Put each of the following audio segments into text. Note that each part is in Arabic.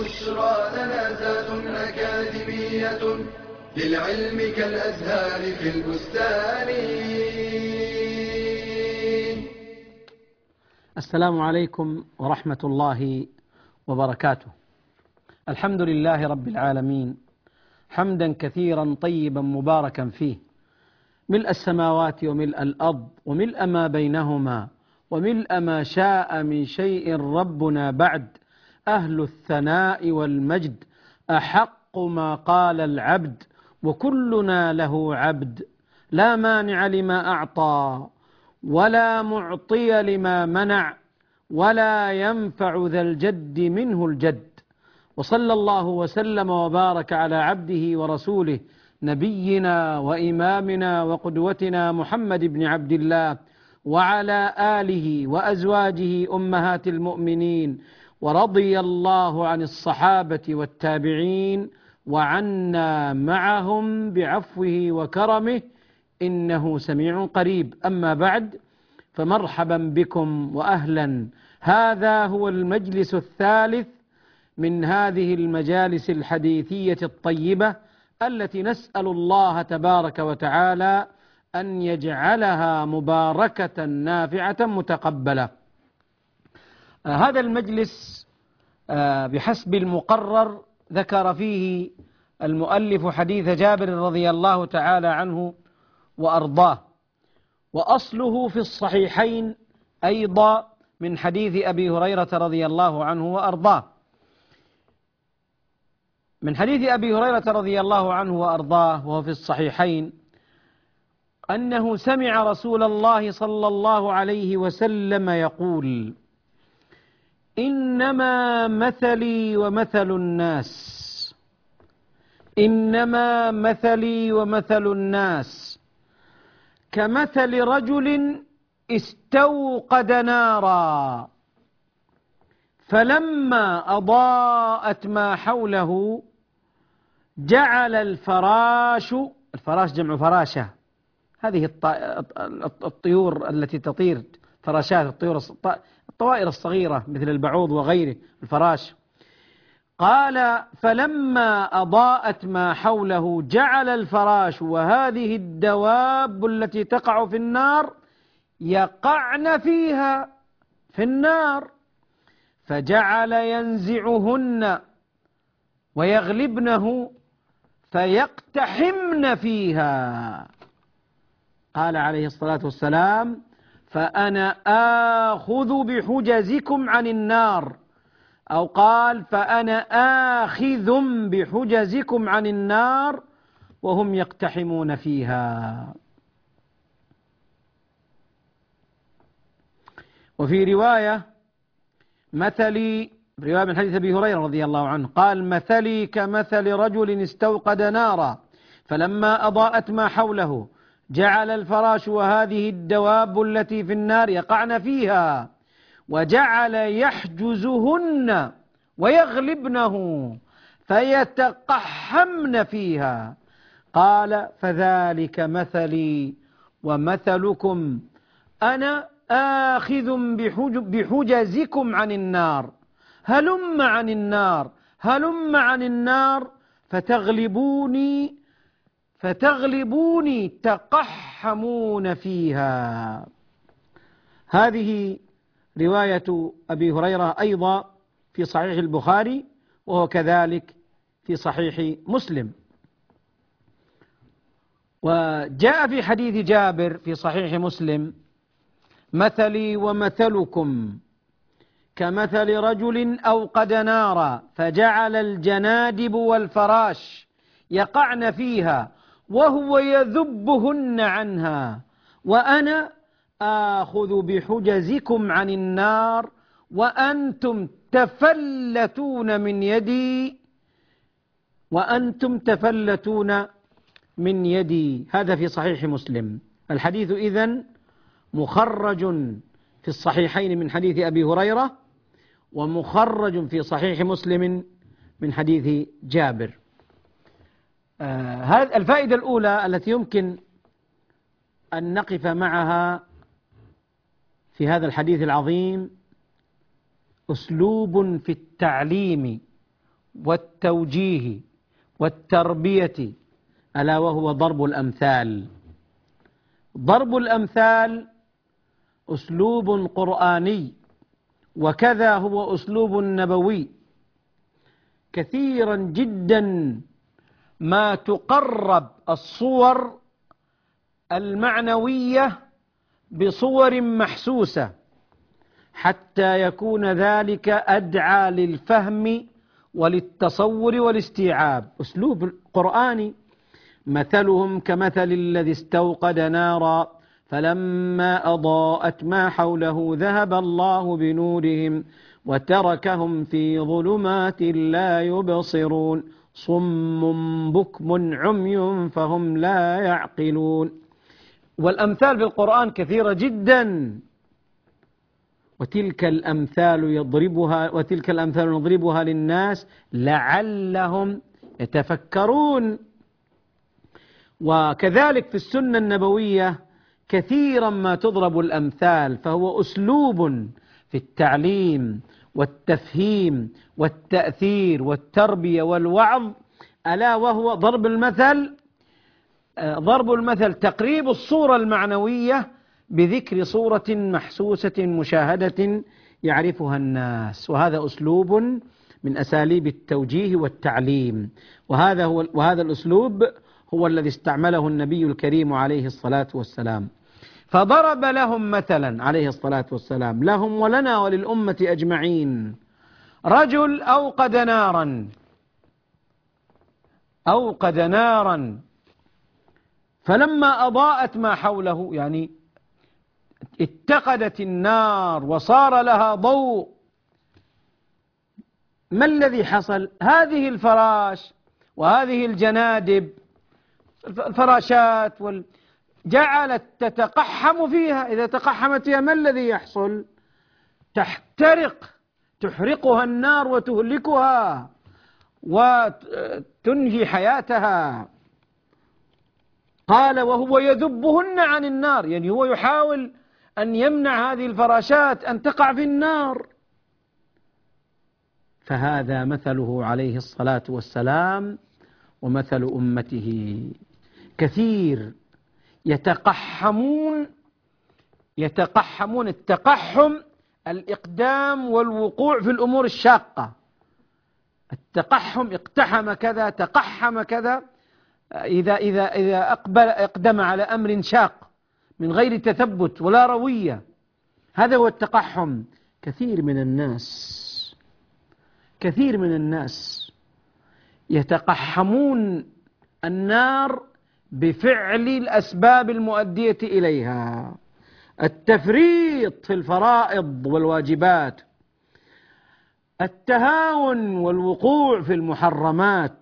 بشرى لنا زاد أكاديمية للعلم كالأزهار في البستان. السلام عليكم ورحمة الله وبركاته. الحمد لله رب العالمين، حمدا كثيرا طيبا مباركا فيه، ملء السماوات وملء الأرض وملء ما بينهما وملء ما شاء من شيء ربنا بعد. أهل الثناء والمجد أحق ما قال العبد، وكلنا له عبد، لا مانع لما أعطى ولا معطي لما منع، ولا ينفع ذا الجد منه الجد. وصلى الله وسلم وبارك على عبده ورسوله نبينا وإمامنا وقدوتنا محمد بن عبد الله، وعلى آله وأزواجه أمهات المؤمنين، ورضي الله عن الصحابة والتابعين وعنا معهم بعفوه وكرمه، إنه سميع قريب. أما بعد، فمرحبا بكم وأهلا. هذا هو المجلس الثالث من هذه المجالس الحديثية الطيبة التي نسأل الله تبارك وتعالى أن يجعلها مباركة نافعة متقبلة. هذا المجلس بحسب المقرر ذكر فيه المؤلف حديث جابر رضي الله تعالى عنه وأرضاه، وأصله في الصحيحين أيضا من حديث أبي هريرة رضي الله عنه وأرضاه. من حديث أبي هريرة رضي الله عنه وأرضاه وهو في الصحيحين أنه سمع رسول الله صلى الله عليه وسلم يقول: إنما مثلي ومثل الناس، إنما مثلي ومثل الناس كمثل رجل استوقد نارا فلما أضاءت ما حوله جعل الفراش جمع فراشة، هذه الطيور التي تطير، فراشات الطوائر الصغيرة مثل البعوض وغيره، الفراش. قال: فلما أضاءت ما حوله جعل الفراش وهذه الدواب التي تقع في النار يقعن فيها في النار، فجعل ينزعهن ويغلبنه فيقتحمن فيها. قال عليه الصلاة والسلام: فأنا آخذ بحجزكم عن النار، أو قال: فأنا آخذ بحجزكم عن النار وهم يقتحمون فيها. وفي رواية رواية من حديث أبي هريرة رضي الله عنه قال: مثلي كمثل رجل استوقد نارا فلما أضاءت ما حوله جعل الفراش وهذه الدواب التي في النار يقعن فيها وجعل يحجزهن ويغلبنه فيتقحمن فيها. قال: فذلك مثلي ومثلكم، أنا آخذ بحجزكم عن النار، هلم عن النار، هلم عن النار فتغلبوني تقحمون فيها. هذه رواية أبي هريرة أيضا في صحيح البخاري، وهو كذلك في صحيح مسلم. وجاء في حديث جابر في صحيح مسلم: مثلي ومثلكم كمثل رجل أوقد نارا فجعل الجنادب والفراش يقعن فيها وهو يذبهن عنها، وأنا آخذ بحجزكم عن النار وأنتم تفلتون من يدي، هذا في صحيح مسلم. الحديث إذن مخرج في الصحيحين من حديث أبي هريرة، ومخرج في صحيح مسلم من حديث جابر. هذه الفائدة الأولى التي يمكن أن نقف معها في هذا الحديث العظيم: أسلوب في التعليم والتوجيه والتربية، ألا وهو ضرب الأمثال. ضرب الأمثال أسلوب قرآني، وكذا هو أسلوب نبوي. كثيرا جدا ما تقرب الصور المعنوية بصور محسوسة حتى يكون ذلك أدعى للفهم وللتصور والاستيعاب. أسلوب قرآني. مثلهم كمثل الذي استوقد نارا فلما أضاءت ما حوله ذهب الله بنورهم وتركهم في ظلمات لا يبصرون صم بكم عمي فهم لا يعقلون. والأمثال في القرآن كثيرة جدا، وتلك الأمثال نضربها للناس لعلهم يتفكرون. وكذلك في السنة النبوية كثيرا ما تضرب الأمثال، فهو أسلوب في التعليم والتفهيم والتأثير والتربية والوعظ، ألا وهو ضرب المثل. ضرب المثل تقريب الصورة المعنوية بذكر صورة محسوسة مشاهدة يعرفها الناس، وهذا أسلوب من أساليب التوجيه والتعليم. وهذا الأسلوب هو الذي استعمله النبي الكريم عليه الصلاة والسلام. فضرب لهم مثلا عليه الصلاة والسلام، لهم ولنا وللأمة أجمعين، رجل أوقد نارا فلما أضاءت ما حوله، يعني اتقدت النار وصار لها ضوء. ما الذي حصل؟ هذه الفراش وهذه الجنادب الفراشات جعلت تتقحم فيها. إذا تقحمت فيها ما الذي يحصل؟ تحرقها النار وتهلكها وتنهي حياتها. قال وهو يذبهن عن النار، يعني هو يحاول أن يمنع هذه الفراشات أن تقع في النار. فهذا مثله عليه الصلاة والسلام ومثل أمته. كثير يتقحمون. التقحم الإقدام والوقوع في الأمور الشاقة. التقحم اقتحم كذا، تقحم كذا، إذا أقدم على أمر شاق من غير تثبت ولا روية، هذا هو التقحم. كثير من الناس يتقحمون النار بفعل الأسباب المؤدية إليها: التفريط في الفرائض والواجبات، التهاون والوقوع في المحرمات،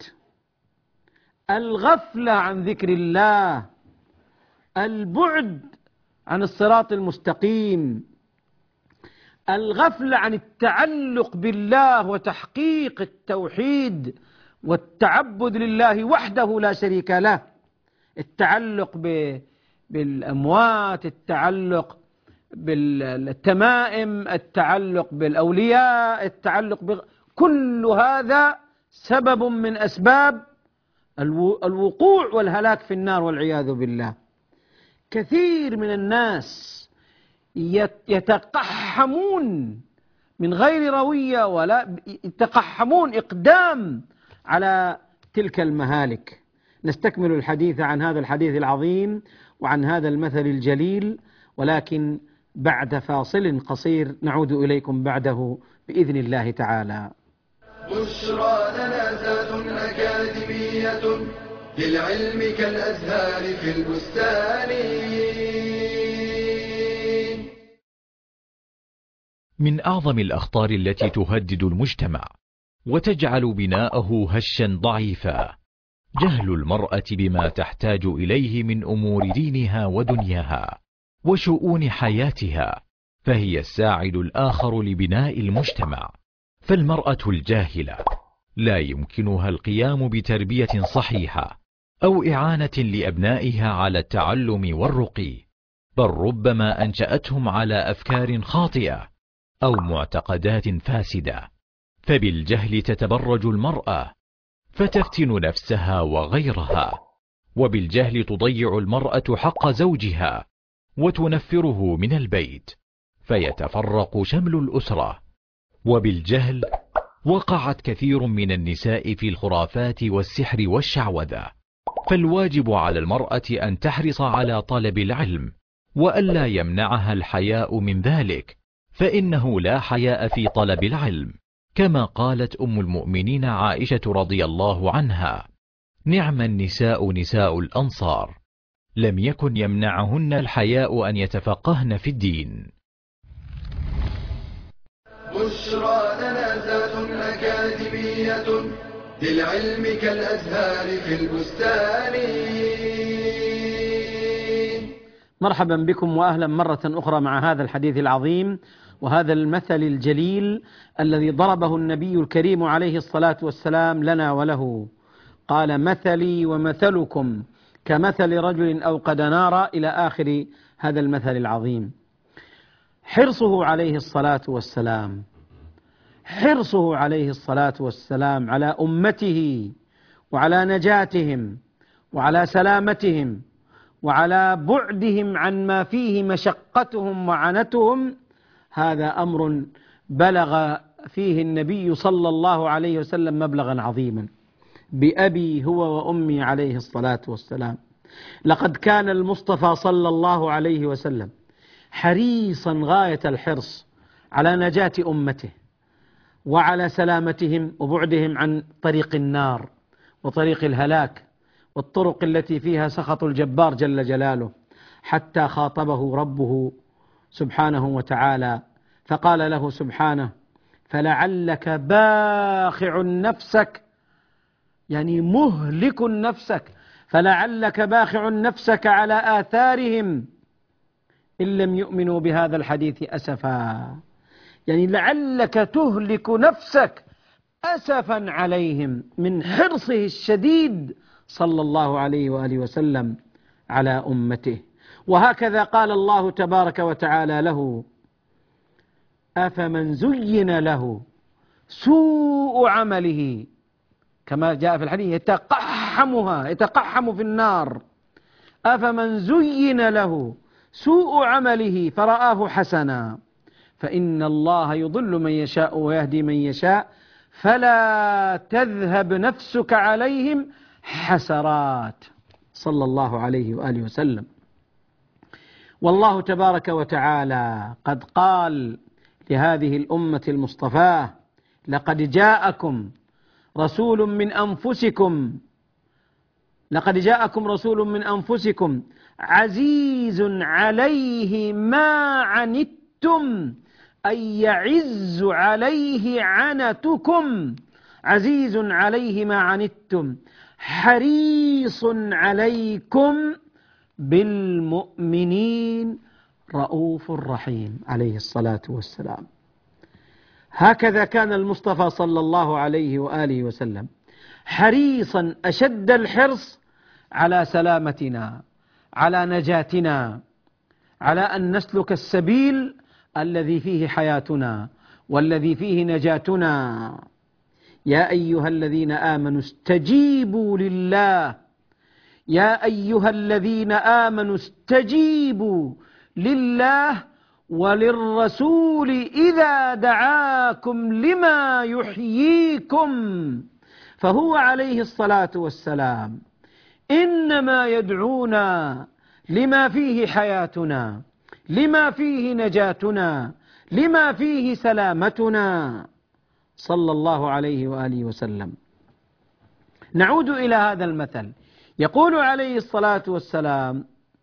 الغفلة عن ذكر الله، البعد عن الصراط المستقيم، الغفلة عن التعلق بالله وتحقيق التوحيد والتعبد لله وحده لا شريك له، التعلق بالأموات، التعلق بالتمائم، التعلق بالأولياء، كل هذا سبب من أسباب الوقوع والهلاك في النار والعياذ بالله. كثير من الناس يتقحمون من غير روية، ولا يتقحمون إقدام على تلك المهالك. نستكمل الحديث عن هذا الحديث العظيم وعن هذا المثل الجليل، ولكن بعد فاصل قصير نعود إليكم بعده بإذن الله تعالى. بشرى لنا زاد أكاديمية للعلم كالأزهار في البستان. من أعظم الأخطار التي تهدد المجتمع وتجعل بناءه هشا ضعيفا جهل المرأة بما تحتاج إليه من أمور دينها ودنياها وشؤون حياتها، فهي الساعد الآخر لبناء المجتمع. فالمرأة الجاهلة لا يمكنها القيام بتربية صحيحة أو إعانة لأبنائها على التعلم والرقي، بل ربما أنشأتهم على أفكار خاطئة أو معتقدات فاسدة، فبالجهل تتبرج المرأة فتفتن نفسها وغيرها، وبالجهل تضيع المرأة حق زوجها وتنفره من البيت فيتفرق شمل الأسرة. وبالجهل وقعت كثير من النساء في الخرافات والسحر والشعوذة، فالواجب على المرأة أن تحرص على طلب العلم وألا يمنعها الحياء من ذلك، فإنه لا حياء في طلب العلم، كما قالت أم المؤمنين عائشة رضي الله عنها: نعم النساء نساء الأنصار، لم يكن يمنعهن الحياء أن يتفقهن في الدين. بشرى لنا ذات أكاديمية للعلم كالأزهار في البستان. مرحبا بكم وأهلا مرة أخرى مع هذا الحديث العظيم وهذا المثل الجليل الذي ضربه النبي الكريم عليه الصلاة والسلام لنا وله. قال: مثلي ومثلكم كمثل رجل أوقد نارا، إلى آخر هذا المثل العظيم. حرصه عليه الصلاة والسلام على أمته وعلى نجاتهم وعلى سلامتهم وعلى بعدهم عن ما فيه مشقتهم وعنتهم، هذا أمر بلغ فيه النبي صلى الله عليه وسلم مبلغا عظيما. بأبي هو وأمي عليه الصلاة والسلام، لقد كان المصطفى صلى الله عليه وسلم حريصا غاية الحرص على نجاة أمته وعلى سلامتهم وبعدهم عن طريق النار وطريق الهلاك والطرق التي فيها سخط الجبار جل جلاله، حتى خاطبه ربه سبحانه وتعالى فقال له سبحانه: فلعلك باخع نفسك، يعني مهلك نفسك، فلعلك باخع نفسك على آثارهم إن لم يؤمنوا بهذا الحديث أسفا، يعني لعلك تهلك نفسك أسفا عليهم من حرصه الشديد صلى الله عليه وآله وسلم على أمته. وهكذا قال الله تبارك وتعالى له: أفمن زين له سوء عمله، كما جاء في الحديث: يتقحم في النار. أفمن زين له سوء عمله فرآه حسنا فإن الله يضل من يشاء ويهدي من يشاء فلا تذهب نفسك عليهم حسرات، صلى الله عليه وآله وسلم. والله تبارك وتعالى قد قال لهذه الأمة المصطفاة: لقد جاءكم رسول من أنفسكم عزيز عليه ما عنتم، أي يعز عليه عنتكم، عزيز عليه ما عنتم حريص عليكم بالمؤمنين رؤوف رحيم، عليه الصلاة والسلام. هكذا كان المصطفى صلى الله عليه وآله وسلم حريصا أشد الحرص على سلامتنا، على نجاتنا، على أن نسلك السبيل الذي فيه حياتنا والذي فيه نجاتنا. يا أيها الذين آمنوا استجيبوا لله، يا أيها الذين آمنوا استجيبوا لله وللرسول إذا دعاكم لما يحييكم. فهو عليه الصلاة والسلام إنما يدعونا لما فيه حياتنا، لما فيه نجاتنا، لما فيه سلامتنا، صلى الله عليه وآله وسلم. نعود إلى هذا المثل. يقول عليه الصلاة والسلام: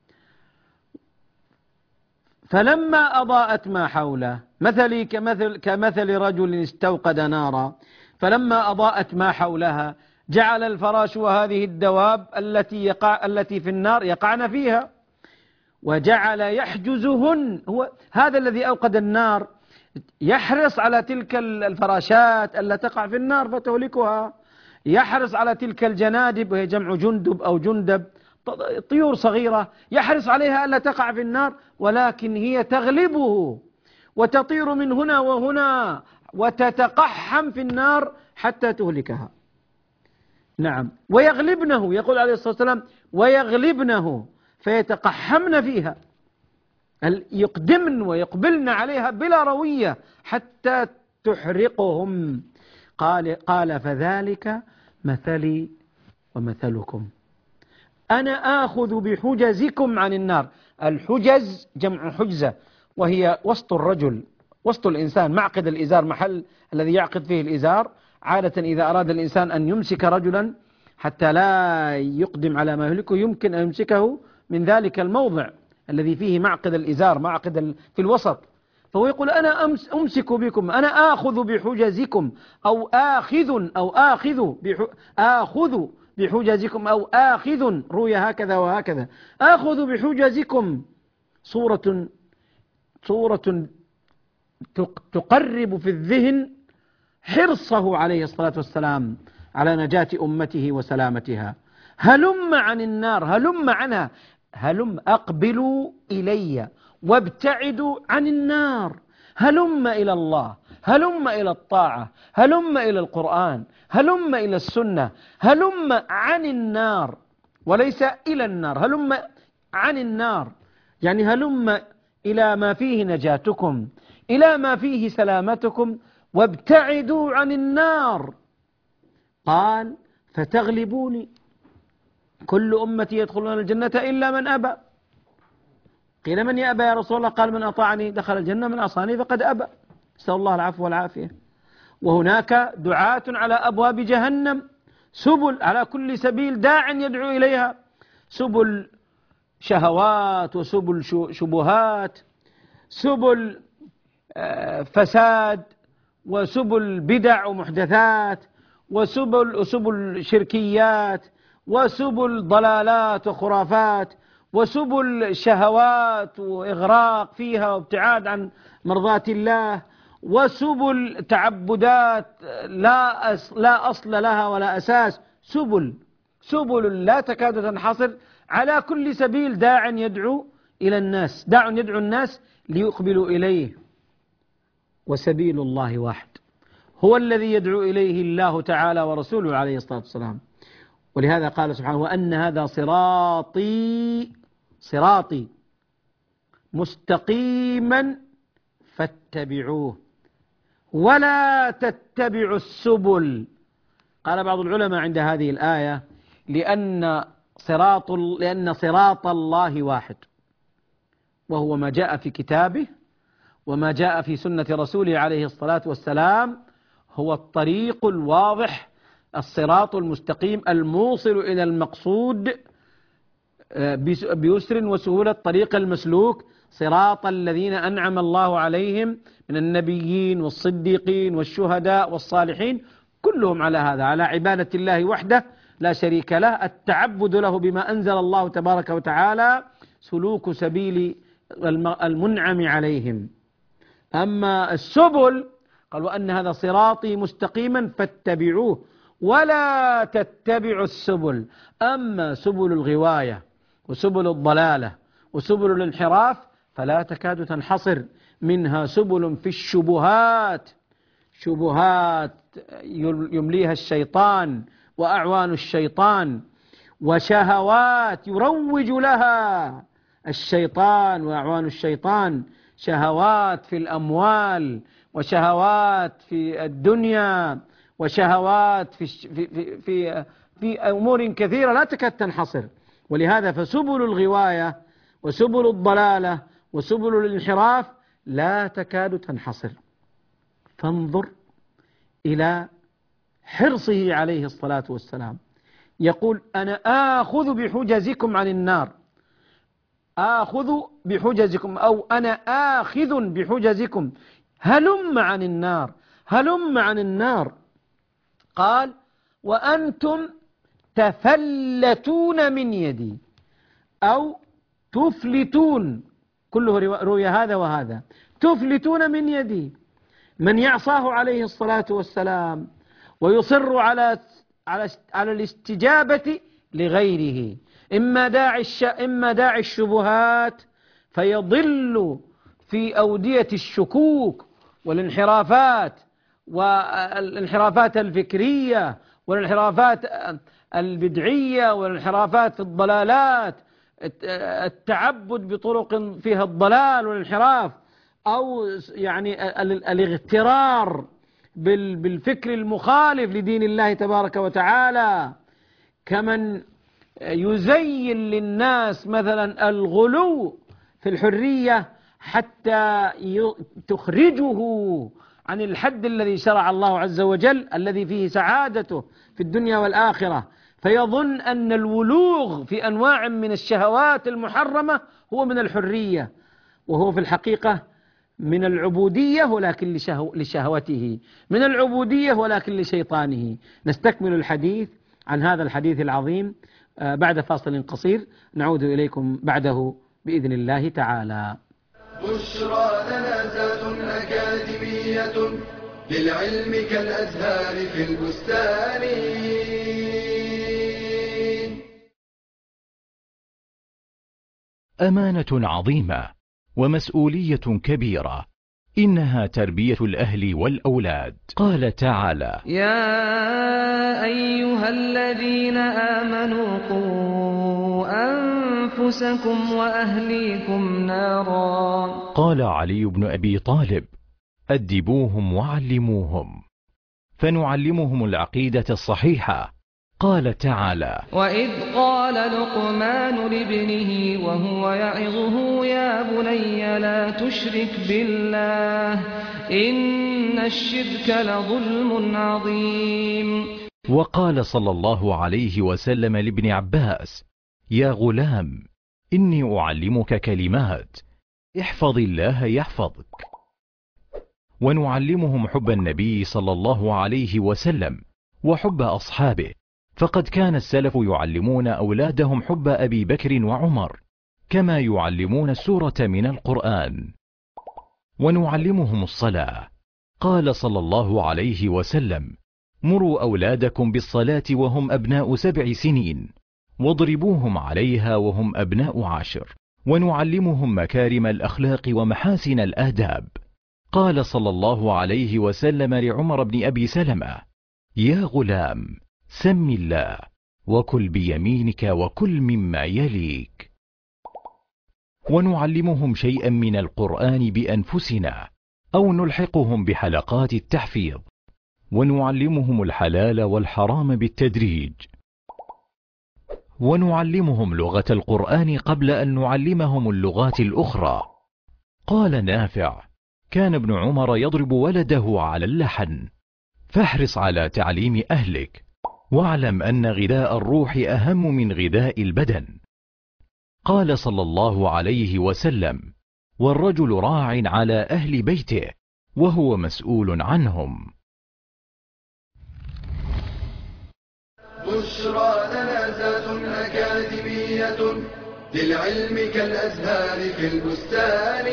فلما أضاءت ما حوله، مثلي كمثل رجل استوقد نارا فلما أضاءت ما حولها جعل الفراش وهذه الدواب التي في النار يقعن فيها وجعل يحجزهن. هو هذا الذي أوقد النار يحرص على تلك الفراشات التي تقع في النار فتهلكها، يحرص على تلك الجنادب وهي جمع جندب أو جندب، طيور صغيرة، يحرص عليها ألا تقع في النار، ولكن هي تغلبه وتطير من هنا وهنا وتتقحم في النار حتى تهلكها. نعم، ويغلبنه، يقول عليه الصلاة والسلام ويغلبنه فيتقحمن فيها، يقدمن ويقبلن عليها بلا روية حتى تحرقهم. قال فذلك مثلي ومثلكم، أنا آخذ بحجزكم عن النار. الحجز جمع حجزة، وهي وسط الرجل، وسط الإنسان، معقد الإزار، محل الذي يعقد فيه الإزار. عادة إذا أراد الإنسان أن يمسك رجلا حتى لا يقدم على ما يهلكه، يمكن أن يمسكه من ذلك الموضع الذي فيه معقد الإزار، معقد في الوسط. فهو يقول أنا أمسك بكم، أنا آخذ بحجزكم، أو آخذ بحجزكم، أو آخذ، روي هكذا وهكذا، آخذ بحجزكم. صورة تقرب في الذهن حرصه عليه الصلاة والسلام على نجاة أمته وسلامتها. هلم عن النار، هلم عنها، هلم أقبلوا إلي وابتعدوا عن النار، هلم إلى الله، هلم إلى الطاعة، هلم إلى القرآن، هلم إلى السنة، هلم عن النار وليس إلى النار، هلم عن النار، يعني هلم إلى ما فيه نجاتكم، إلى ما فيه سلامتكم، وابتعدوا عن النار. قال فتغلبوني، كل أمتي يدخلون الجنة إلا من أبى. قيل من يأبى يا رسول الله؟ قال من أطاعني دخل الجنة، من عصاني فقد أبى. نسأل الله العفو والعافية. وهناك دعاة على أبواب جهنم، سبل، على كل سبيل داع يدعو إليها، سبل شهوات، وسبل شبهات، سبل فساد، وسبل بدع ومحدثات، وسبل شركيات، وسبل ضلالات وخرافات، وسبل شهوات وإغراق فيها وابتعاد عن مرضات الله، وسبل تعبدات لا أصل لها ولا أساس، سبل لا تكاد تنحصر. على كل سبيل داع يدعو إلى الناس، داع يدعو الناس ليقبلوا إليه. وسبيل الله واحد، هو الذي يدعو إليه الله تعالى ورسوله عليه الصلاة والسلام. ولهذا قال سبحانه وأن هذا صراطي مستقيما فاتبعوه ولا تتبعوا السبل. قال بعض العلماء عند هذه الآية لأن صراط الله واحد، وهو ما جاء في كتابه وما جاء في سنة رسوله عليه الصلاة والسلام، هو الطريق الواضح، الصراط المستقيم الموصل إلى المقصود بيسر وسهولة، طريق المسلوك، صراط الذين أنعم الله عليهم من النبيين والصديقين والشهداء والصالحين، كلهم على هذا، على عبادة الله وحده لا شريك له، التعبد له بما أنزل الله تبارك وتعالى، سلوك سبيل المنعم عليهم. أما السبل قال وأن هذا صراطي مستقيما فاتبعوه ولا تتبعوا السبل. أما سبل الغواية وسبل الضلالة وسبل الانحراف فلا تكاد تنحصر، منها سبل في الشبهات، شبهات يمليها الشيطان وأعوان الشيطان، وشهوات يروج لها الشيطان وأعوان الشيطان، شهوات في الأموال، وشهوات في الدنيا، وشهوات في أمور كثيرة لا تكاد تنحصر. ولهذا فسبل الغواية وسبل الضلالة وسبل الانحراف لا تكاد تنحصر. فانظر إلى حرصه عليه الصلاة والسلام، يقول أنا آخذ بحجزكم عن النار، آخذ بحجزكم، أو أنا آخذ بحجزكم، هلم عن النار، هلم عن النار. قال وأنتم تفلتون من يدي، أو تفلتون، كله روي هذا وهذا، تفلتون من يدي. من يعصاه عليه الصلاة والسلام ويصر على الاستجابة لغيره، إما داعي الشبهات فيضل في أودية الشكوك والانحرافات والانحرافات الفكرية والانحرافات البدعية والانحرافات في الضلالات، التعبد بطرق فيها الضلال والانحراف، أو يعني الاغترار بالفكر المخالف لدين الله تبارك وتعالى، كمن يزين للناس مثلا الغلو في الحرية حتى تخرجه عن الحد الذي شرع الله عز وجل الذي فيه سعادته في الدنيا والآخرة، فيظن أن الولوغ في أنواع من الشهوات المحرمة هو من الحرية، وهو في الحقيقة من العبودية ولكن لشهوته، من العبودية ولكن لشيطانه. نستكمل الحديث عن هذا الحديث العظيم بعد فاصل قصير، نعود إليكم بعده بإذن الله تعالى. بشرى لنا زاد أكاديمية للعلم كالأزهار في البستان. أمانة عظيمة ومسؤولية كبيرة، إنها تربية الأهل والأولاد. قال تعالى: يا أيها الذين آمنوا قوا أنفسكم وأهليكم نارا. قال علي بن أبي طالب: أدبوهم وعلموهم، فنعلمهم العقيدة الصحيحة. قال تعالى: وإذ قال لقمان لابنه وهو يعظه يا بني لا تشرك بالله إن الشرك لظلم عظيم. وقال صلى الله عليه وسلم لابن عباس: يا غلام إني أعلمك كلمات، احفظ الله يحفظك. ونعلمهم حب النبي صلى الله عليه وسلم وحب أصحابه، فقد كان السلف يعلمون أولادهم حب أبي بكر وعمر كما يعلمون السورة من القرآن. ونعلمهم الصلاة. قال صلى الله عليه وسلم: مروا أولادكم بالصلاة وهم أبناء 7 سنين، واضربوهم عليها وهم أبناء 10. ونعلمهم مكارم الأخلاق ومحاسن الآداب. قال صلى الله عليه وسلم لعمر بن أبي سلمة: يا غلام سم الله وكل بيمينك وكل مما يليك. ونعلمهم شيئا من القرآن بأنفسنا أو نلحقهم بحلقات التحفيظ. ونعلمهم الحلال والحرام بالتدريج. ونعلمهم لغة القرآن قبل أن نعلمهم اللغات الأخرى. قال نافع: كان ابن عمر يضرب ولده على اللحن. فاحرص على تعليم أهلك، واعلم أن غذاء الروح أهم من غذاء البدن. قال صلى الله عليه وسلم: والرجل راع على أهل بيته وهو مسؤول عنهم. بشرى لنا زاد أكاديمية للعلم كالأزهار في البستان.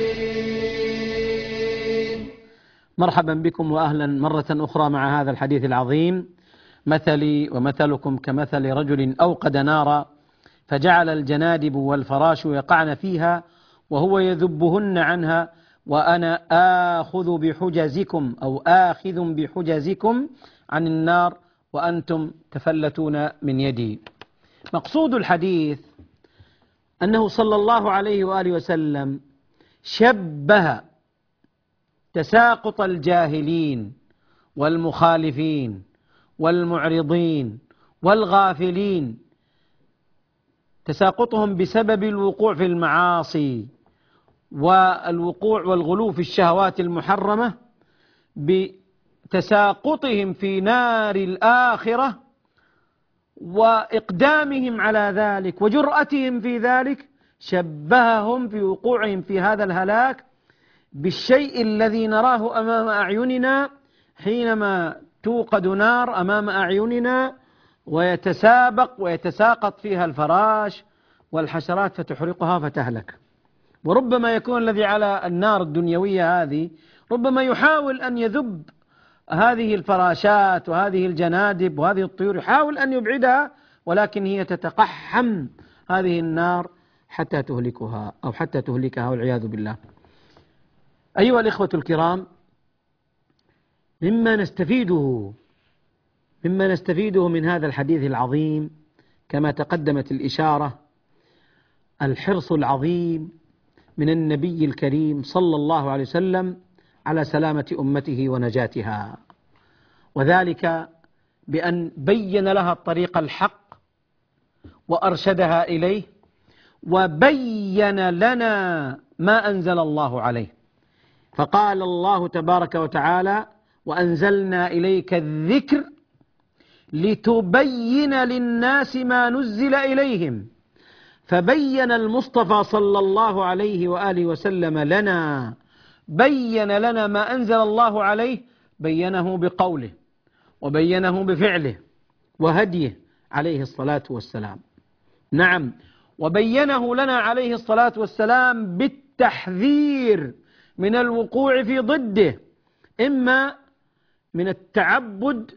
مرحبا بكم وأهلا مرة أخرى مع هذا الحديث العظيم. مثلي ومثلكم كمثل رجل أوقد نارا فجعل الجنادب والفراش يقعن فيها وهو يذبهن عنها، وأنا آخذ بحجزكم أو آخذ بحجزكم عن النار وأنتم تفلتون من يدي. مقصود الحديث أنه صلى الله عليه وآله وسلم شبه تساقط الجاهلين والمخالفين والمعرضين والغافلين، تساقطهم بسبب الوقوع في المعاصي والوقوع والغلو في الشهوات المحرمة، بتساقطهم في نار الآخرة وإقدامهم على ذلك وجرأتهم في ذلك. شبههم في وقوعهم في هذا الهلاك بالشيء الذي نراه أمام أعيننا حينما توقد نار أمام أعيننا ويتساقط فيها الفراش والحشرات فتحرقها فتهلك. وربما يكون الذي على النار الدنيوية هذه ربما يحاول أن يذب هذه الفراشات وهذه الجنادب وهذه الطيور، يحاول أن يبعدها، ولكن هي تتقحم هذه النار حتى تهلكها أو حتى تهلكها والعياذ بالله. أيها الإخوة الكرام، مما نستفيده من هذا الحديث العظيم كما تقدمت الإشارة الحرص العظيم من النبي الكريم صلى الله عليه وسلم على سلامة أمته ونجاتها، وذلك بأن بين لها الطريق الحق وأرشدها إليه، وبين لنا ما أنزل الله عليه. فقال الله تبارك وتعالى: وأنزلنا إليك الذكر لتبين للناس ما نزل إليهم. فبين المصطفى صلى الله عليه وآله وسلم لنا، بين لنا ما أنزل الله عليه، بينه بقوله وبينه بفعله وهديه عليه الصلاة والسلام. نعم، وبينه لنا عليه الصلاة والسلام بالتحذير من الوقوع في ضده، إما من التعبد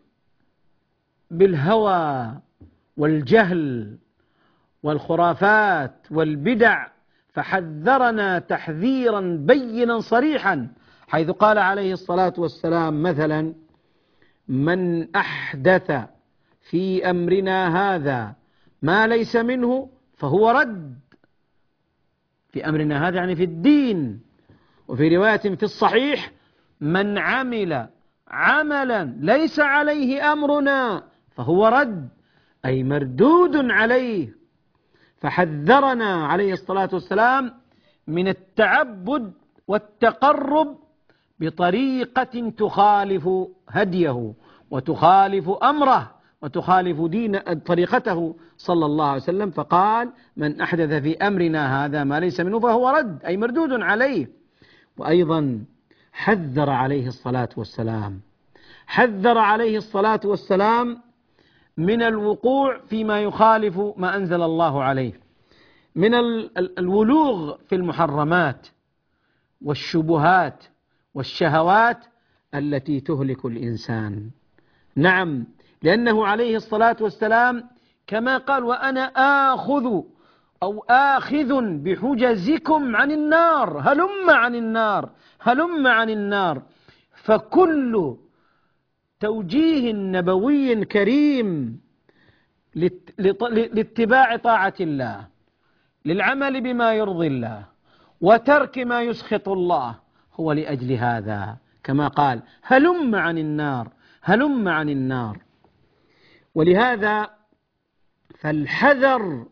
بالهوى والجهل والخرافات والبدع، فحذرنا تحذيرا بينا صريحا، حيث قال عليه الصلاة والسلام مثلا: من أحدث في أمرنا هذا ما ليس منه فهو رد. في أمرنا هذا يعني في الدين. وفي رواية في الصحيح: من عمل عملا ليس عليه أمرنا فهو رد، أي مردود عليه. فحذرنا عليه الصلاة والسلام من التعبد والتقرب بطريقة تخالف هديه وتخالف أمره وتخالف طريقته صلى الله عليه وسلم. فقال: من أحدث في أمرنا هذا ما ليس منه فهو رد، أي مردود عليه. وأيضا حذر عليه الصلاة والسلام من الوقوع فيما يخالف ما أنزل الله عليه، من الولوغ في المحرمات والشبهات والشهوات التي تهلك الإنسان. نعم، لأنه عليه الصلاة والسلام كما قال: وأنا آخذ بحجزكم عن النار، هلم عن النار. فكل توجيه نبوي كريم لاتباع طاعة الله، للعمل بما يرضي الله، وترك ما يسخط الله، هو لأجل هذا، كما قال: هلم عن النار. ولهذا فالحذر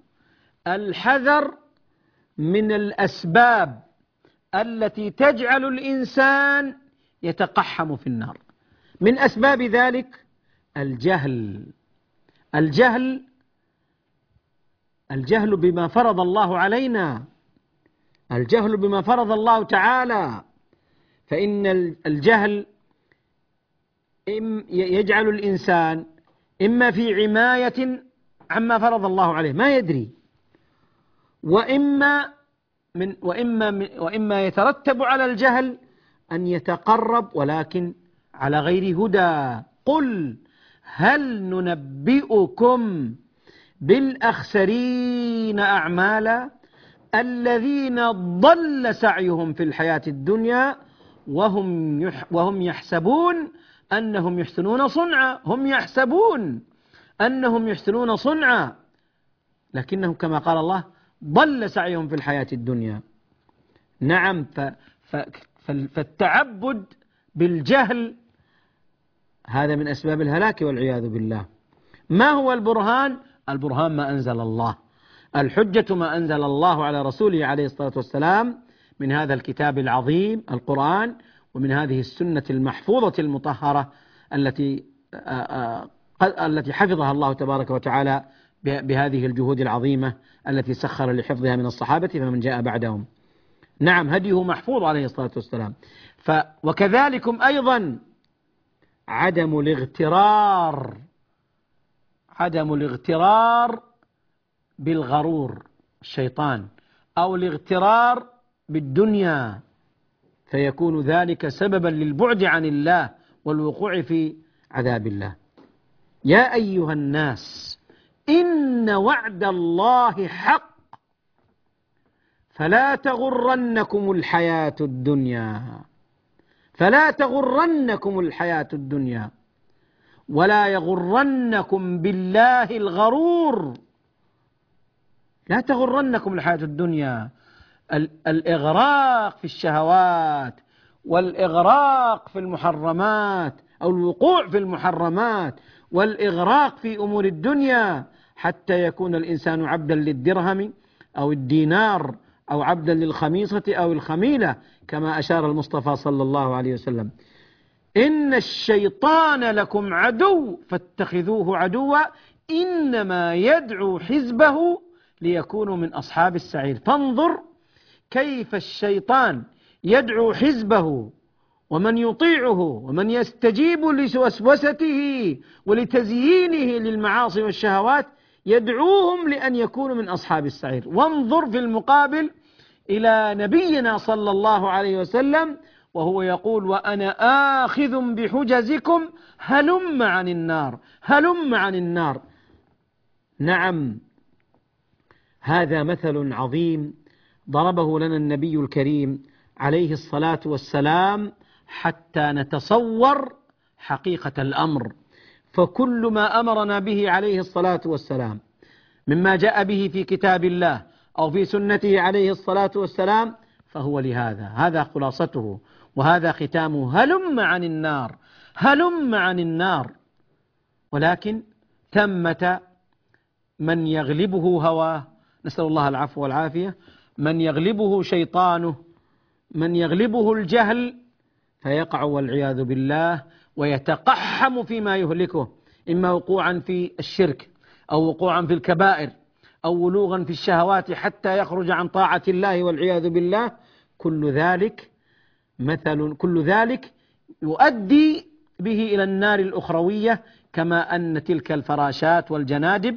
من الأسباب التي تجعل الإنسان يتقحم في النار. من أسباب ذلك الجهل بما فرض الله علينا، الجهل بما فرض الله تعالى. فإن الجهل يجعل الإنسان إما في عماية عما فرض الله عليه ما يدري، وإما يترتب على الجهل أن يتقرب ولكن على غير هدى. قل هل ننبئكم بالأخسرين أعمالا الذين ضل سعيهم في الحياة الدنيا وهم يحسبون أنهم يحسنون صنعا. هم يحسبون أنهم يحسنون صنعا، لكنهم كما قال الله: ضل سعيهم في الحياة الدنيا. نعم، فالتعبد بالجهل هذا من أسباب الهلاك والعياذ بالله. ما هو البرهان؟ البرهان ما أنزل الله، الحجة ما أنزل الله على رسوله عليه الصلاة والسلام من هذا الكتاب العظيم القرآن، ومن هذه السنة المحفوظة المطهرة التي حفظها الله تبارك وتعالى بهذه الجهود العظيمة التي سخر لحفظها من الصحابة فمن جاء بعدهم. نعم، هديه محفوظ عليه الصلاة والسلام. وكذلكم أيضا عدم الاغترار بالغرور الشيطان، أو الاغترار بالدنيا، فيكون ذلك سببا للبعد عن الله والوقوع في عذاب الله. يا أيها الناس إن وعد الله حق فلا تغرنكم الحياة الدنيا. فلا تغرنكم الحياة الدنيا ولا يغرنكم بالله الغرور. لا تغرنكم الحياة الدنيا، الإغراق في الشهوات والإغراق في المحرمات أو الوقوع في المحرمات والإغراق في أمور الدنيا حتى يكون الإنسان عبدا للدرهم أو الدينار أو عبدا للخميصة أو الخميلة، كما أشار المصطفى صلى الله عليه وسلم: إن الشيطان لكم عدو فاتخذوه عدوا إنما يدعو حزبه ليكونوا من أصحاب السعير. فانظر كيف الشيطان يدعو حزبه ومن يطيعه ومن يستجيب لوسوسته ولتزيينه للمعاصي والشهوات يدعوهم لأن يكونوا من أصحاب السعير. وانظر في المقابل إلى نبينا صلى الله عليه وسلم وهو يقول: وأنا آخذ بحجزكم هلم عن النار، هلم عن النار. نعم، هذا مثل عظيم ضربه لنا النبي الكريم عليه الصلاة والسلام حتى نتصور حقيقة الأمر. فكل ما أمرنا به عليه الصلاة والسلام مما جاء به في كتاب الله أو في سنته عليه الصلاة والسلام فهو لهذا، هذا خلاصته وهذا ختامه: هلم عن النار، هلم عن النار. ولكن ثمة من يغلبه هواه، نسأل الله العفو والعافية، من يغلبه شيطانه، من يغلبه الجهل، فيقع والعياذ بالله ويتقحم فيما يهلكه، إما وقوعا في الشرك أو وقوعا في الكبائر أو ولوغا في الشهوات حتى يخرج عن طاعة الله والعياذ بالله. كل ذلك يؤدي به إلى النار الأخروية، كما أن تلك الفراشات والجنادب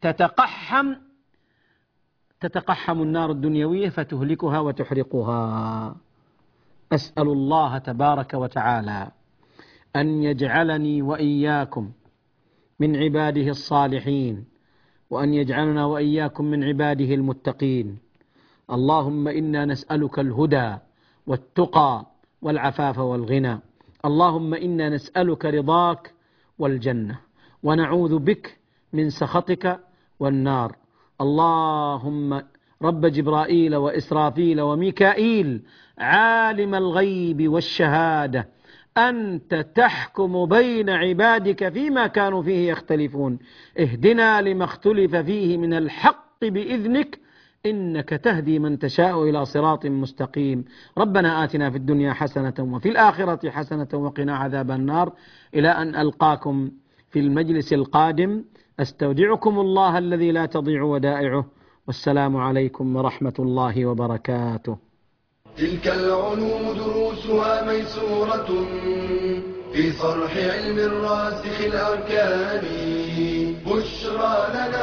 تتقحم النار الدنيوية فتهلكها وتحرقها. أسأل الله تبارك وتعالى أن يجعلني وإياكم من عباده الصالحين، وأن يجعلنا وإياكم من عباده المتقين. اللهم إنا نسألك الهدى والتقى والعفاف والغنى. اللهم إنا نسألك رضاك والجنة ونعوذ بك من سخطك والنار. اللهم رب جبرائيل وإسرافيل وميكائيل عالم الغيب والشهادة، أنت تحكم بين عبادك فيما كانوا فيه يختلفون، اهدنا لما اختلف فيه من الحق بإذنك، إنك تهدي من تشاء إلى صراط مستقيم. ربنا آتنا في الدنيا حسنة وفي الآخرة حسنة وقنا عذاب النار. إلى أن ألقاكم في المجلس القادم، أستودعكم الله الذي لا تضيع ودائعه، والسلام عليكم ورحمة الله وبركاته. تلك العلوم دروسها ميسورة في صرح علم الراسخ الأركان. بشرى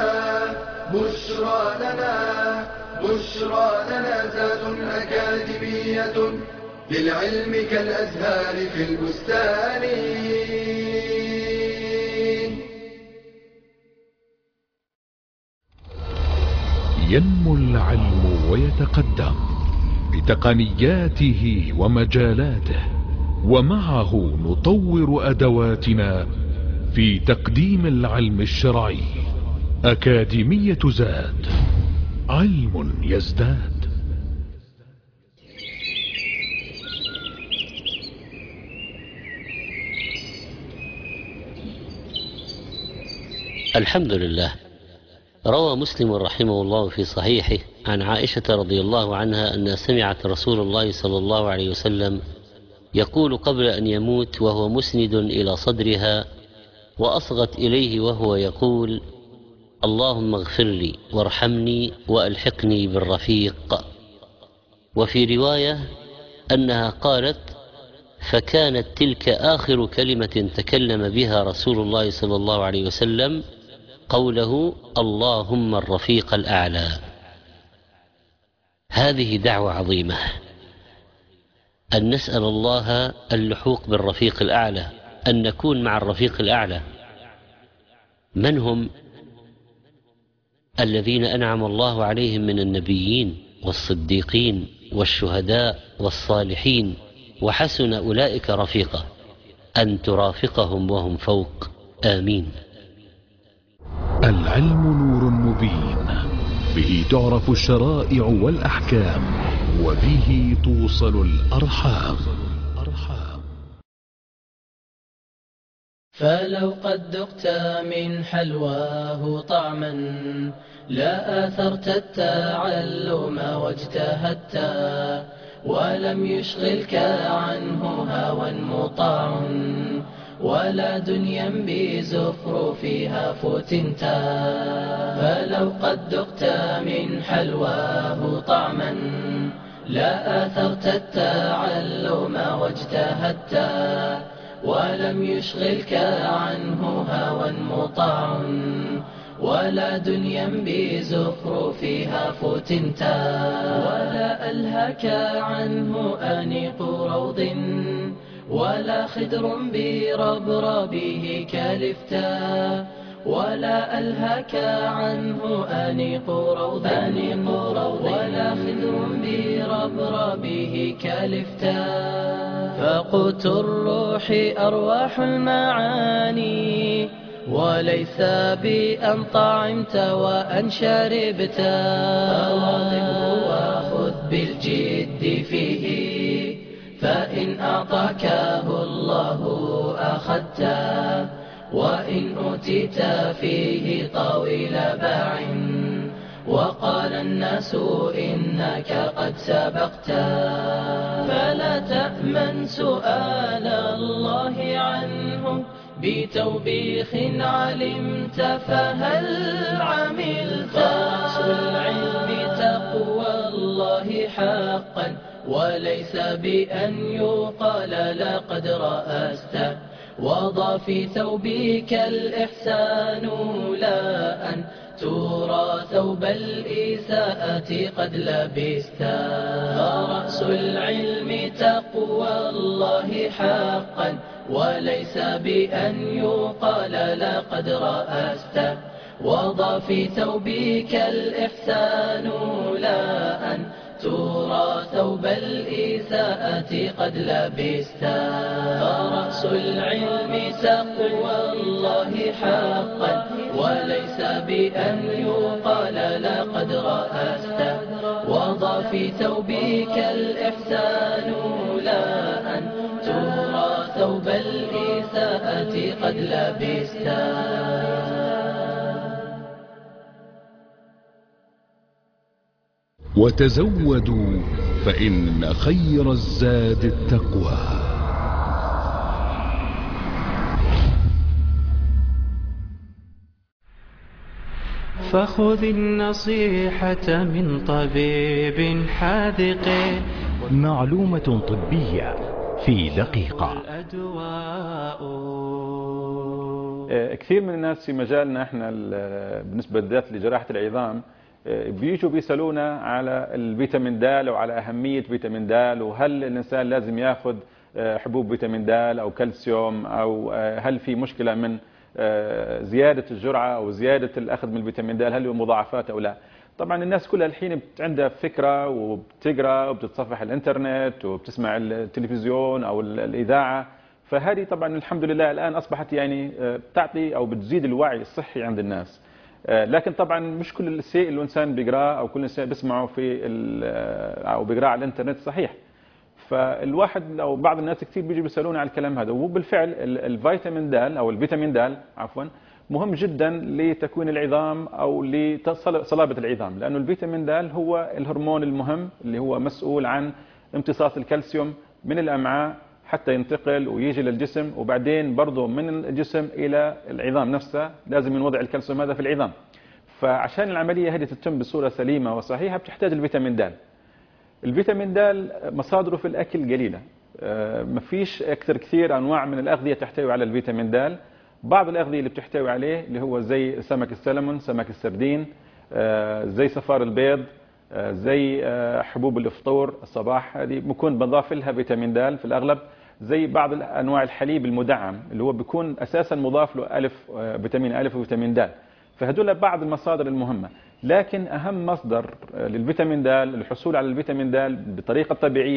لنا زاد أكاديمية للعلم كالأزهار في البستان. ينمو العلم ويتقدم بتقنياته ومجالاته، ومعه نطور أدواتنا في تقديم العلم الشرعي. أكاديمية زاد، علم يزداد. الحمد لله. روى مسلم رحمه الله في صحيحه عن عائشة رضي الله عنها أنها سمعت رسول الله صلى الله عليه وسلم يقول قبل أن يموت وهو مسند إلى صدرها، وأصغت إليه وهو يقول: اللهم اغفر لي وارحمني وألحقني بالرفيق. وفي رواية أنها قالت: فكانت تلك آخر كلمة تكلم بها رسول الله صلى الله عليه وسلم، قوله: اللهم الرفيق الأعلى. هذه دعوة عظيمة، أن نسأل الله اللحوق بالرفيق الأعلى، أن نكون مع الرفيق الأعلى. من هم الذين أنعم الله عليهم من النبيين والصديقين والشهداء والصالحين وحسن أولئك رفيقا، أن ترافقهم وهم فوق. آمين. العلم نور مبين، به تعرف الشرائع والأحكام، وبه توصل الأرحام. فلو قد ذقت من حلواه طعما لا آثرت التعلم واجتهدت، ولم يشغلك عنه هوى مطاع ولا دنيا بزخرفها فتنت. فلو قد ذقت من حلواه طعما لا آثرت التعلم واجتهدت، ولم يشغلك عنه هوى مطاع ولا دنيا بزخرفها فتنتا، ولا ألهك عنه أنيق روض ولا خدر بربربه كالفتا، ولا ألهك عنه أنيق روض ولا خدر بربربه كالفتا. فقوت الروح أرواح المعاني، وليس بأن طعمت وأن شربت. فواظبه وخذ بالجد فيه، فإن أعطاكه الله أخذته، وإن أوتيت فيه طويل باع وقال الناس إنك قد سبقت. فلا تأمن سؤال الله عنه بتوبيخ علمت فهل عملت. فرأس العلم تقوى الله حقا، وليس بأن يقال لقد رأست. وضع في ثوبك الإحسان لا أن ترى ثوب الإساءة قد لبستا. فرأس العلم تقوى الله حقا، وليس بأن يقال لقد رأست. وضع في ثوبك الإحسان لا أن ترى ثوب الإساءة قد لبستا. فرأس العلم تقوى الله حقا، وليس بأن يقال لقد رأست. وضع في ثوبك الإحسان لا أن ترى ثوب الإساءة قد لبستا. وتزودوا فإن خير الزاد التقوى. فخذ النصيحة من طبيب حاذق. معلومة طبية في دقيقة. كثير من الناس في مجالنا احنا بالنسبة بالذات لجراحة العظام بيجوا بيسألونا على الفيتامين د أو على أهمية فيتامين د، وهل الإنسان لازم ياخذ حبوب فيتامين د أو كالسيوم، أو هل في مشكلة من زيادة الجرعة أو زيادة الأخذ من الفيتامين د، هل له مضاعفات أو لا. طبعا الناس كلها الحين عندها فكرة وبتقرأ وبتتصفح الإنترنت وبتسمع التلفزيون أو الإذاعة، فهذه طبعا الحمد لله الآن أصبحت يعني بتعطي أو بتزيد الوعي الصحي عند الناس. لكن طبعا مش كل الشيء اللي الانسان بيقراه او كل الشيء بيسمعه في او بيقراه على الانترنت صحيح. فالواحد او بعض الناس كثير بيجوا بيسالونا على الكلام هذا، وبالفعل الفيتامين د او الفيتامين د عفوا مهم جدا لتكوين العظام او لصلابه العظام، لانه الفيتامين د هو الهرمون المهم اللي هو مسؤول عن امتصاص الكالسيوم من الامعاء حتى ينتقل ويجي للجسم، وبعدين برضه من الجسم إلى العظام نفسها لازم ينوضع الكالسيوم هذا في العظام. فعشان العملية هذه تتم بصورة سليمة وصحيحة بتحتاج الفيتامين د. الفيتامين د مصادره في الأكل قليلة، ما فيش كثير أنواع من الأغذية تحتوي على الفيتامين د. بعض الأغذية اللي بتحتوي عليه اللي هو زي سمك السلمون، سمك السردين، زي صفار البيض، زي حبوب الفطور الصباح، هذه بكون بنضاف لها فيتامين د في الأغلب. زي بعض انواع الحليب المدعم اللي هو بيكون اساسا مضاف له فيتامين الف وفيتامين د. فهذول بعض المصادر المهمه، لكن اهم مصدر للفيتامين د للحصول على الفيتامين د بطريقه طبيعيه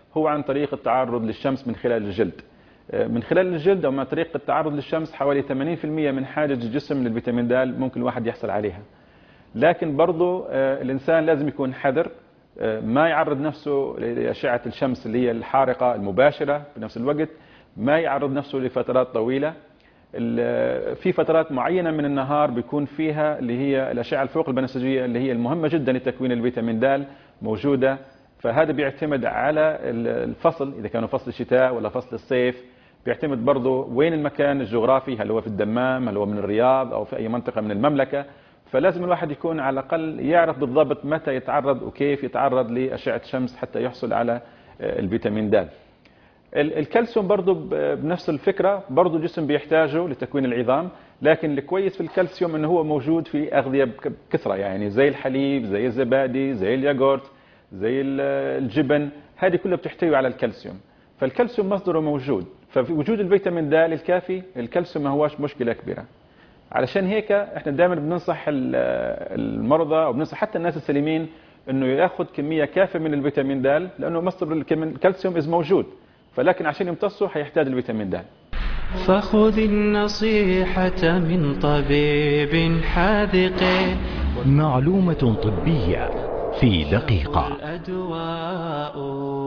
هو عن طريق التعرض للشمس من خلال الجلد. من خلال الجلد أو من طريق التعرض للشمس حوالي 80% من حاجة الجسم للفيتامين د ممكن الواحد يحصل عليها. لكن برضو الإنسان لازم يكون حذر، ما يعرض نفسه لأشعة الشمس اللي هي الحارقة المباشرة، في نفس الوقت ما يعرض نفسه لفترات طويلة. في فترات معينة من النهار بيكون فيها اللي هي الأشعة الفوق البنفسجية اللي هي المهمة جدا لتكوين الفيتامين د موجودة. فهذا بيعتمد على الفصل، إذا كانوا فصل الشتاء ولا فصل الصيف. بيعتمد برضو وين المكان الجغرافي، هل هو في الدمام، هل هو من الرياض أو في أي منطقة من المملكة. فلازم الواحد يكون على الأقل يعرف بالضبط متى يتعرض وكيف يتعرض لأشعة الشمس حتى يحصل على الفيتامين د. الكالسيوم برضو بنفس الفكرة، برضو الجسم بيحتاجه لتكوين العظام، لكن الكويس في الكالسيوم انه هو موجود في أغذية بكثرة، يعني زي الحليب، زي الزبادي، زي الياغورت، زي الجبن، هذه كلها بتحتوي على الكالسيوم. فالكالسيوم مصدره موجود، ففي وجود الفيتامين د الكافي الكالسيوم ما هوش مشكلة كبيرة. علشان هيك احنا دائما بننصح المرضى وبننصح حتى الناس السليمين انه ياخذ كمية كافية من الفيتامين د، لانه مصدر الكالسيوم موجود، فلكن عشان يمتصه حيحتاج الفيتامين د. فخذ النصيحة من طبيب حاذق. معلومة طبية في دقيقة. الأدواء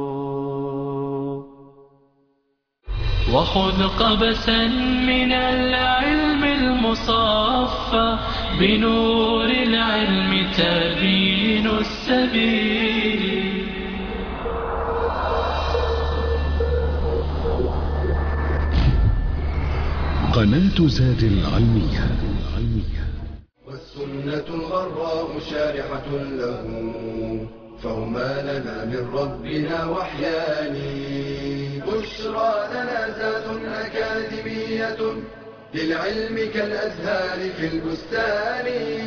وخذ قبسا من العلم المصفى، بنور العلم تبين السبيل. قناة زاد العلمية. والسنة الغراء شارحة له، فهما لنا من ربنا وحيان. بشرى لنا زاد أكاديمية، للعلم كالأزهار في البستان.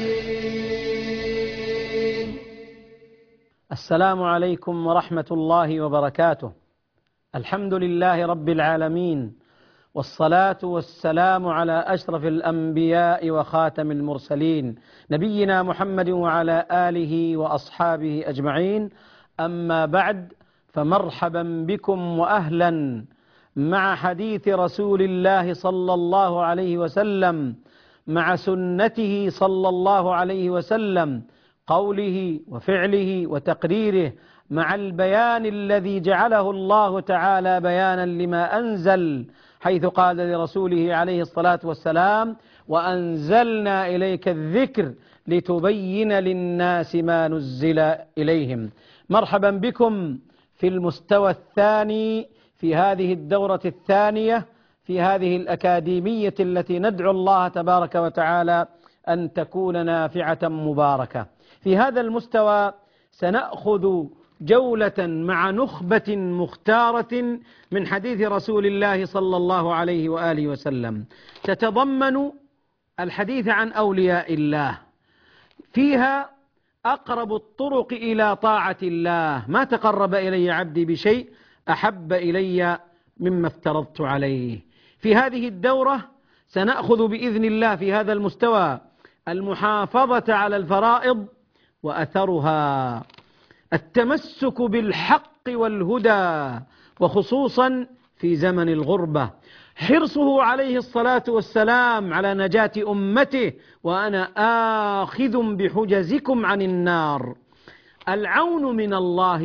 السلام عليكم ورحمة الله وبركاته. الحمد لله رب العالمين، والصلاة والسلام على أشرف الأنبياء وخاتم المرسلين، نبينا محمد وعلى آله وأصحابه أجمعين. أما بعد، فمرحبا بكم وأهلا مع حديث رسول الله صلى الله عليه وسلم، مع سنته صلى الله عليه وسلم، قوله وفعله وتقريره، مع البيان الذي جعله الله تعالى بيانا لما أنزل، حيث قال لرسوله عليه الصلاة والسلام: وأنزلنا إليك الذكر لتبين للناس ما نزل إليهم. مرحبا بكم في المستوى الثاني في هذه الدورة الثانية في هذه الأكاديمية التي ندعو الله تبارك وتعالى أن تكون نافعة مباركة. في هذا المستوى سنأخذ جولة مع نخبة مختارة من حديث رسول الله صلى الله عليه وآله وسلم، تتضمن الحديث عن أولياء الله، فيها أقرب الطرق إلى طاعة الله. ما تقرب إلي عبدي بشيء أحب إلي مما افترضت عليه. في هذه الدورة سنأخذ بإذن الله في هذا المستوى المحافظة على الفرائض وأثرها، التمسك بالحق والهدى، وخصوصا في زمن الغربة، حرصه عليه الصلاة والسلام على نجاة أمته: وأنا آخذ بحجزكم عن النار. العون من الله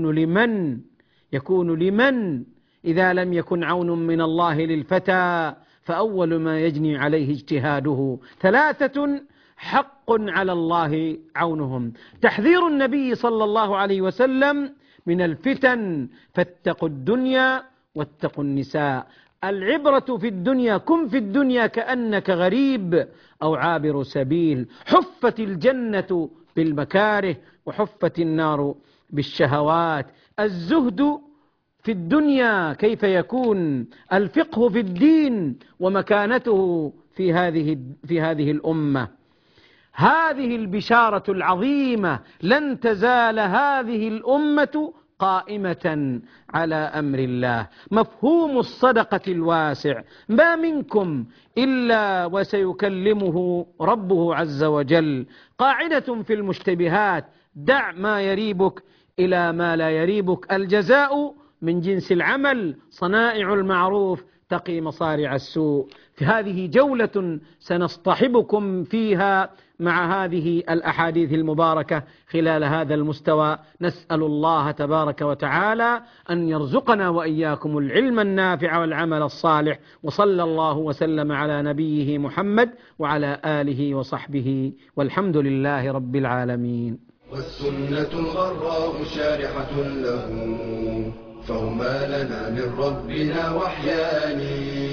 يكون لمن إذا لم يكن عون من الله للفتى فأول ما يجني عليه اجتهاده. 3 حق على الله عونهم: تحذير النبي صلى الله عليه وسلم من الفتن، فاتقوا الدنيا واتقوا النساء. العبرة في الدنيا، كن في الدنيا كأنك غريب أو عابر سبيل. حفت الجنة بالمكاره وحفت النار بالشهوات. الزهد في الدنيا كيف يكون؟ الفقه في الدين ومكانته في هذه الأمة. هذه البشارة العظيمة: لن تزال هذه الأمة قائمة على أمر الله. مفهوم الصدقة الواسع: ما منكم إلا وسيكلمه ربه عز وجل. قاعدة في المشتبهات: دع ما يريبك إلى ما لا يريبك. الجزاء من جنس العمل، صنائع المعروف تقي مصارع السوء. في هذه جولة سنصطحبكم فيها مع هذه الأحاديث المباركة خلال هذا المستوى. نسأل الله تبارك وتعالى أن يرزقنا وإياكم العلم النافع والعمل الصالح، وصلى الله وسلم على نبيه محمد وعلى آله وصحبه، والحمد لله رب العالمين. والسنة الغراء شارحة له، فهما لنا من ربنا وحيان.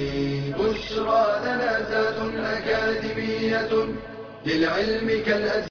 بشرى لنا ذات أكاديمية للعلم كالأزهار.